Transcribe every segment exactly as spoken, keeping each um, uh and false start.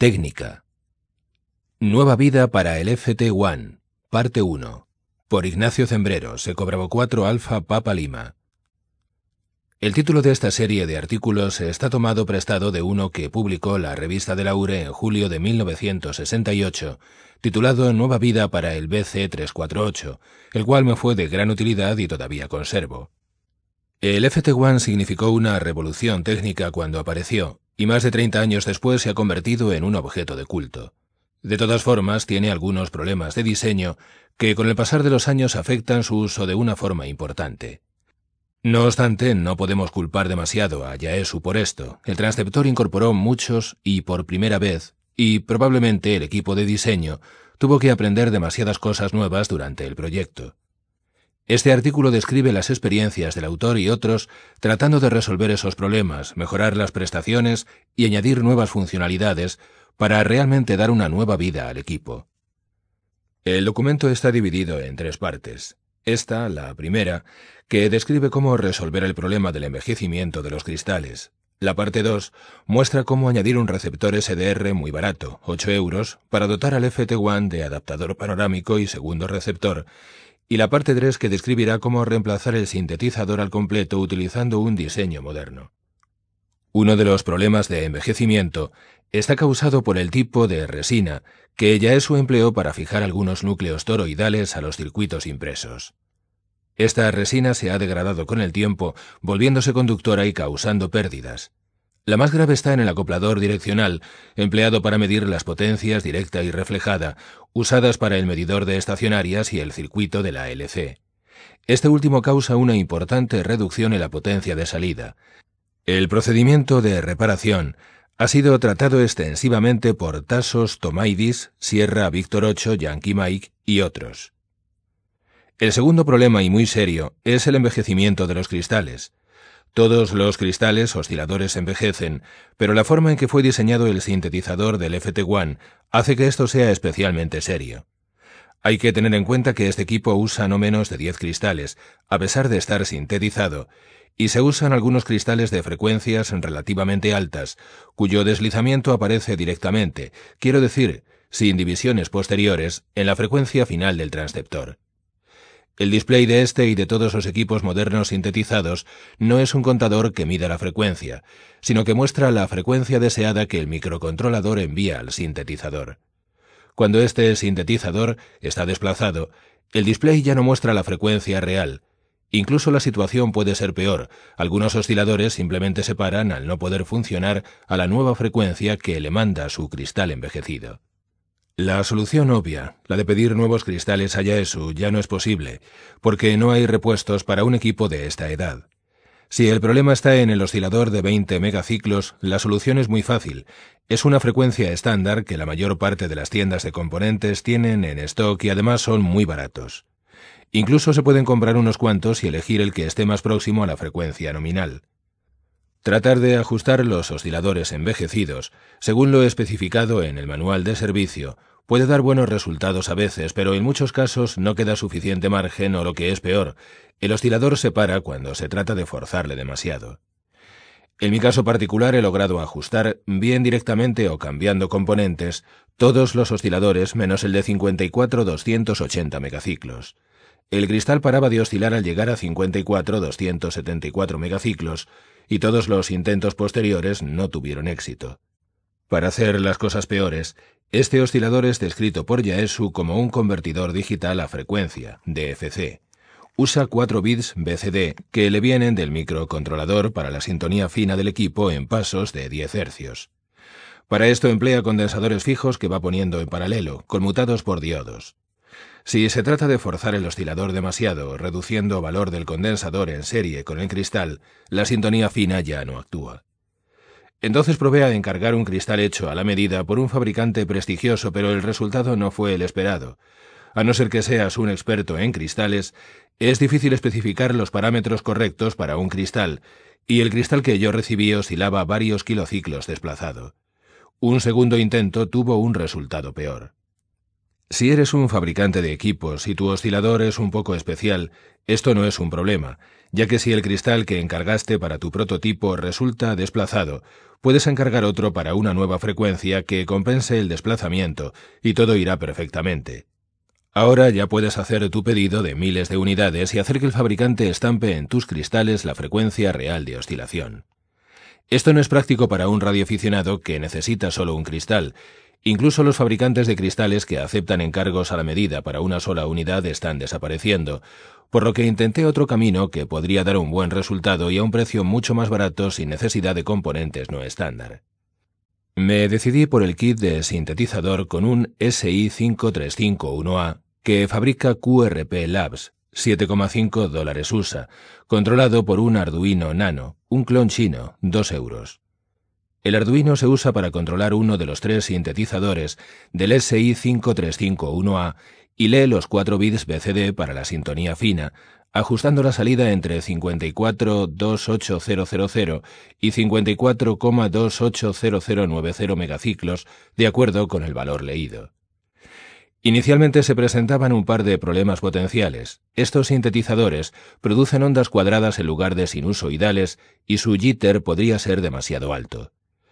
Técnica. Nueva vida para el F T uno, parte uno. Por Ignacio Cembreros, Eco Bravo cuatro Alfa Papa Lima. El título de esta serie de artículos está tomado prestado de uno que publicó la revista de la U R E en julio de mil novecientos sesenta y ocho, titulado Nueva vida para el B C trescientos cuarenta y ocho, el cual me fue de gran utilidad y todavía conservo. El F T uno significó una revolución técnica cuando apareció, y más de treinta años después se ha convertido en un objeto de culto. De todas formas, tiene algunos problemas de diseño que con el pasar de los años afectan su uso de una forma importante. No obstante, no podemos culpar demasiado a Yaesu por esto. El transceptor incorporó muchos y por primera vez, y probablemente el equipo de diseño tuvo que aprender demasiadas cosas nuevas durante el proyecto. Este artículo describe las experiencias del autor y otros tratando de resolver esos problemas, mejorar las prestaciones y añadir nuevas funcionalidades para realmente dar una nueva vida al equipo. El documento está dividido en tres partes. Esta, la primera, que describe cómo resolver el problema del envejecimiento de los cristales. La parte dos muestra cómo añadir un receptor S D R muy barato, ocho euros, para dotar al F T uno de adaptador panorámico y segundo receptor, y la parte tres que describirá cómo reemplazar el sintetizador al completo utilizando un diseño moderno. Uno de los problemas de envejecimiento está causado por el tipo de resina que Yaesu empleó para fijar algunos núcleos toroidales a los circuitos impresos. Esta resina se ha degradado con el tiempo, volviéndose conductora y causando pérdidas. La más grave está en el acoplador direccional, empleado para medir las potencias directa y reflejada, usadas para el medidor de estacionarias y el circuito de la L C. Este último causa una importante reducción en la potencia de salida. El procedimiento de reparación ha sido tratado extensivamente por Tassos Tomaidis, Sierra Víctor ocho, Yankee Mike y otros. El segundo problema, y muy serio, es el envejecimiento de los cristales. Todos los cristales osciladores envejecen, pero la forma en que fue diseñado el sintetizador del F T uno hace que esto sea especialmente serio. Hay que tener en cuenta que este equipo usa no menos de diez cristales, a pesar de estar sintetizado, y se usan algunos cristales de frecuencias relativamente altas, cuyo deslizamiento aparece directamente, quiero decir, sin divisiones posteriores, en la frecuencia final del transceptor. El display de este y de todos los equipos modernos sintetizados no es un contador que mida la frecuencia, sino que muestra la frecuencia deseada que el microcontrolador envía al sintetizador. Cuando este sintetizador está desplazado, el display ya no muestra la frecuencia real. Incluso la situación puede ser peor. Algunos osciladores simplemente se paran al no poder funcionar a la nueva frecuencia que le manda su cristal envejecido. La solución obvia, la de pedir nuevos cristales a Yaesu, ya no es posible, porque no hay repuestos para un equipo de esta edad. Si el problema está en el oscilador de veinte megaciclos, la solución es muy fácil. Es una frecuencia estándar que la mayor parte de las tiendas de componentes tienen en stock y además son muy baratos. Incluso se pueden comprar unos cuantos y elegir el que esté más próximo a la frecuencia nominal. Tratar de ajustar los osciladores envejecidos, según lo especificado en el manual de servicio, puede dar buenos resultados a veces, pero en muchos casos no queda suficiente margen o, lo que es peor, el oscilador se para cuando se trata de forzarle demasiado. En mi caso particular he logrado ajustar, bien directamente o cambiando componentes, todos los osciladores menos el de cincuenta y cuatro a doscientos ochenta megaciclos. El cristal paraba de oscilar al llegar a cincuenta y cuatro a doscientos setenta y cuatro megaciclos, y todos los intentos posteriores no tuvieron éxito. Para hacer las cosas peores, este oscilador es descrito por Yaesu como un convertidor digital a frecuencia, D F C. Usa cuatro bits B C D que le vienen del microcontrolador para la sintonía fina del equipo en pasos de diez hercios. Para esto emplea condensadores fijos que va poniendo en paralelo, conmutados por diodos. Si se trata de forzar el oscilador demasiado, reduciendo valor del condensador en serie con el cristal, la sintonía fina ya no actúa. Entonces probé a encargar un cristal hecho a la medida por un fabricante prestigioso, pero el resultado no fue el esperado. A no ser que seas un experto en cristales, es difícil especificar los parámetros correctos para un cristal, y el cristal que yo recibí oscilaba varios kilociclos desplazado. Un segundo intento tuvo un resultado peor. Si eres un fabricante de equipos y tu oscilador es un poco especial, esto no es un problema, ya que si el cristal que encargaste para tu prototipo resulta desplazado, puedes encargar otro para una nueva frecuencia que compense el desplazamiento y todo irá perfectamente. Ahora ya puedes hacer tu pedido de miles de unidades y hacer que el fabricante estampe en tus cristales la frecuencia real de oscilación. Esto no es práctico para un radioaficionado que necesita solo un cristal. Incluso los fabricantes de cristales que aceptan encargos a la medida para una sola unidad están desapareciendo, por lo que intenté otro camino que podría dar un buen resultado y a un precio mucho más barato sin necesidad de componentes no estándar. Me decidí por el kit de sintetizador con un S I cinco tres cinco uno A que fabrica Q R P Labs, siete coma cinco dólares U S A, controlado por un Arduino Nano, un clon chino, dos euros. El Arduino se usa para controlar uno de los tres sintetizadores del S I cinco tres cinco uno A y lee los cuatro bits B C D para la sintonía fina, ajustando la salida entre cincuenta y cuatro coma dos ocho cero cero cero y cincuenta y cuatro coma dos ocho cero cero nueve cero megaciclos de acuerdo con el valor leído. Inicialmente se presentaban un par de problemas potenciales. Estos sintetizadores producen ondas cuadradas en lugar de sinusoidales y su jitter podría ser demasiado alto.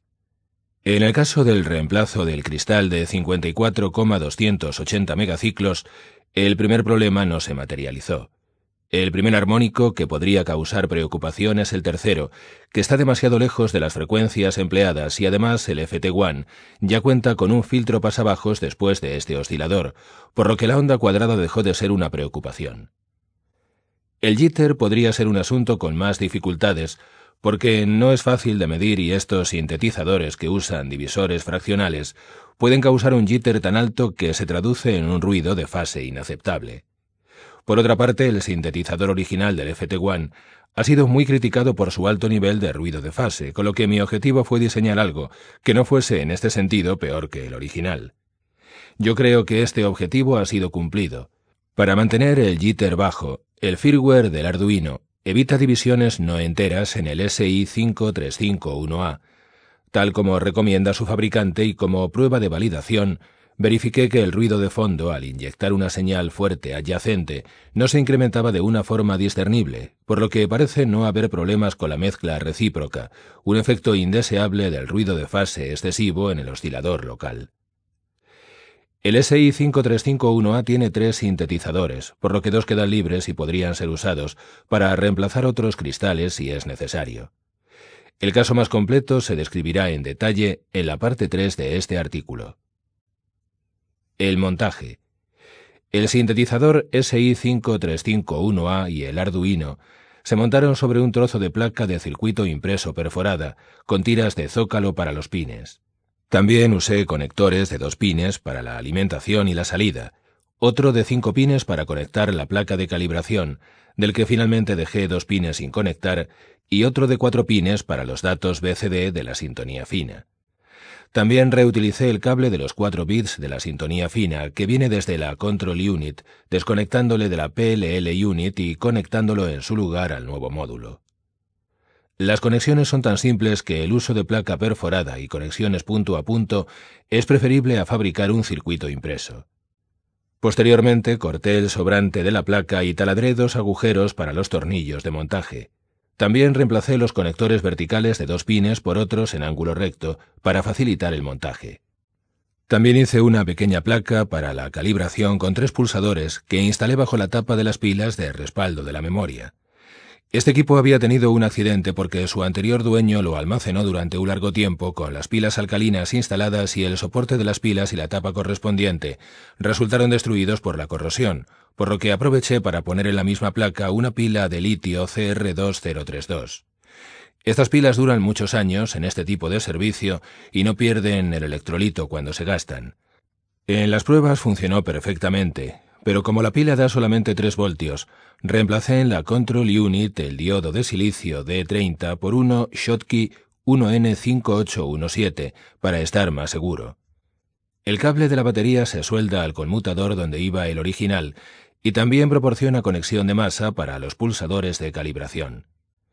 En el caso del reemplazo del cristal de cincuenta y cuatro coma doscientos ochenta megaciclos, el primer problema no se materializó. El primer armónico que podría causar preocupación es el tercero, que está demasiado lejos de las frecuencias empleadas y además el F T uno ya cuenta con un filtro pasabajos después de este oscilador, por lo que la onda cuadrada dejó de ser una preocupación. El jitter podría ser un asunto con más dificultades, porque no es fácil de medir y estos sintetizadores que usan divisores fraccionales pueden causar un jitter tan alto que se traduce en un ruido de fase inaceptable. Por otra parte, el sintetizador original del F T uno ha sido muy criticado por su alto nivel de ruido de fase, con lo que mi objetivo fue diseñar algo que no fuese en este sentido peor que el original. Yo creo que este objetivo ha sido cumplido. Para mantener el jitter bajo, el firmware del Arduino evita divisiones no enteras en el S I cinco tres cinco uno A. Tal como recomienda su fabricante y como prueba de validación, verifiqué que el ruido de fondo al inyectar una señal fuerte adyacente no se incrementaba de una forma discernible, por lo que parece no haber problemas con la mezcla recíproca, un efecto indeseable del ruido de fase excesivo en el oscilador local. El S I cinco tres cinco uno A tiene tres sintetizadores, por lo que dos quedan libres y podrían ser usados para reemplazar otros cristales si es necesario. El caso más completo se describirá en detalle en la parte tres de este artículo. El montaje. El sintetizador S I cinco tres cinco uno A y el Arduino se montaron sobre un trozo de placa de circuito impreso perforada, con tiras de zócalo para los pines. También usé conectores de dos pines para la alimentación y la salida, otro de cinco pines para conectar la placa de calibración, del que finalmente dejé dos pines sin conectar, y otro de cuatro pines para los datos B C D de la sintonía fina. También reutilicé el cable de los cuatro bits de la sintonía fina que viene desde la Control Unit, desconectándole de la P L L Unit y conectándolo en su lugar al nuevo módulo. Las conexiones son tan simples que el uso de placa perforada y conexiones punto a punto es preferible a fabricar un circuito impreso. Posteriormente corté el sobrante de la placa y taladré dos agujeros para los tornillos de montaje. También reemplacé los conectores verticales de dos pines por otros en ángulo recto para facilitar el montaje. También hice una pequeña placa para la calibración con tres pulsadores que instalé bajo la tapa de las pilas de respaldo de la memoria. Este equipo había tenido un accidente porque su anterior dueño lo almacenó durante un largo tiempo con las pilas alcalinas instaladas y el soporte de las pilas y la tapa correspondiente resultaron destruidos por la corrosión, por lo que aproveché para poner en la misma placa una pila de litio C R dos cero tres dos. Estas pilas duran muchos años en este tipo de servicio y no pierden el electrolito cuando se gastan. En las pruebas funcionó perfectamente, pero como la pila da solamente tres voltios, reemplacé en la Control Unit el diodo de silicio D treinta por uno Schottky uno N cinco ocho uno siete para estar más seguro. El cable de la batería se suelda al conmutador donde iba el original y también proporciona conexión de masa para los pulsadores de calibración.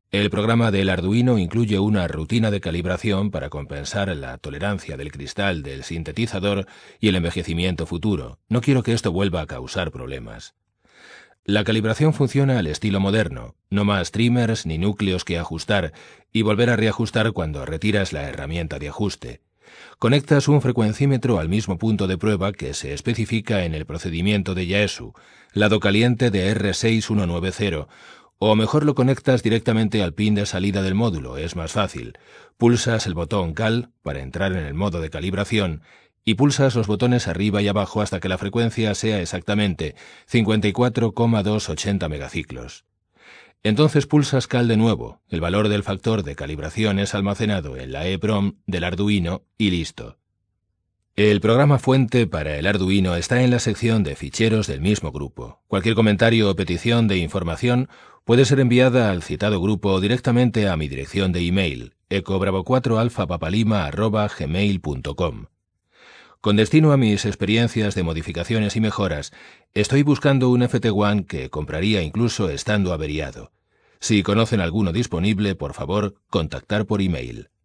El programa del Arduino incluye una rutina de calibración para compensar la tolerancia del cristal del sintetizador y el envejecimiento futuro. No quiero que esto vuelva a causar problemas. La calibración funciona al estilo moderno, no más trimmers ni núcleos que ajustar y volver a reajustar cuando retiras la herramienta de ajuste. Conectas un frecuencímetro al mismo punto de prueba que se especifica en el procedimiento de Yaesu, lado caliente de R seis mil ciento noventa, o mejor lo conectas directamente al pin de salida del módulo, es más fácil. Pulsas el botón Cal para entrar en el modo de calibración y pulsas los botones arriba y abajo hasta que la frecuencia sea exactamente cincuenta y cuatro coma doscientos ochenta megaciclos. Entonces pulsas Cal de nuevo, el valor del factor de calibración es almacenado en la EEPROM del Arduino y listo. El programa fuente para el Arduino está en la sección de ficheros del mismo grupo. Cualquier comentario o petición de información puede ser enviada al citado grupo o directamente a mi dirección de email, eco bravo cuatro alfa papalima arroba gmail punto com. Con destino a mis experiencias de modificaciones y mejoras, estoy buscando un F T uno que compraría incluso estando averiado. Si conocen alguno disponible, por favor, contactar por email.